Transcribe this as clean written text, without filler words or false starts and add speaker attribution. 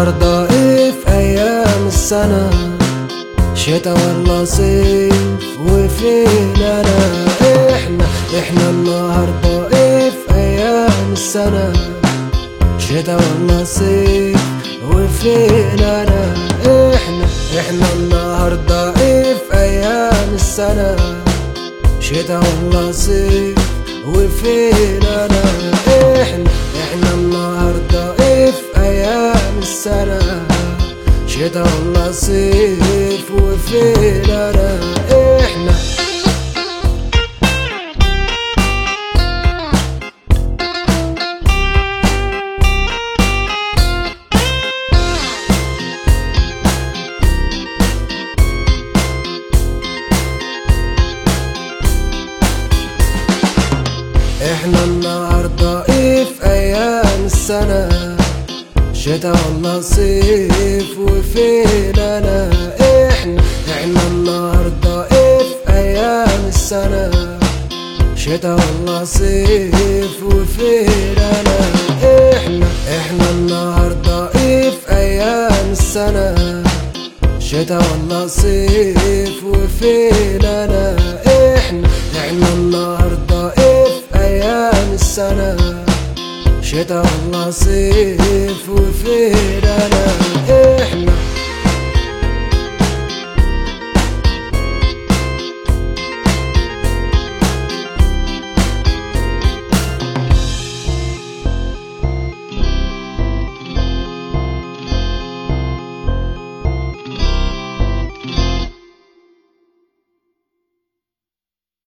Speaker 1: النهاردة ايه في ايام السنة؟ شتا ولا صيف؟ وفين انا؟ احنا النهاردة ايه في ايام السنة؟ شتا ولا صيف؟ وفين انا؟ احنا النهاردة ايه في ايام السنة؟ شتا ولا صيف؟ وفين انا؟ احنا النهاردة ايه في ايام السنة؟ شتا ولا صيف؟ وفين انا؟ احنا النهاردة ايه في ايام السنة؟ شتا ولا صيف؟ وفين انا؟ احنا النهاردة ايه في ايام السنة؟ شتا ولا صيف؟ وفين انا؟ احنا النهاردة ايه في ايام السنة؟ شتا ولا صيف؟ وفين انا؟ احنا النهاردة ايه في ايام السنة؟ شتا ولا صيف؟ وفين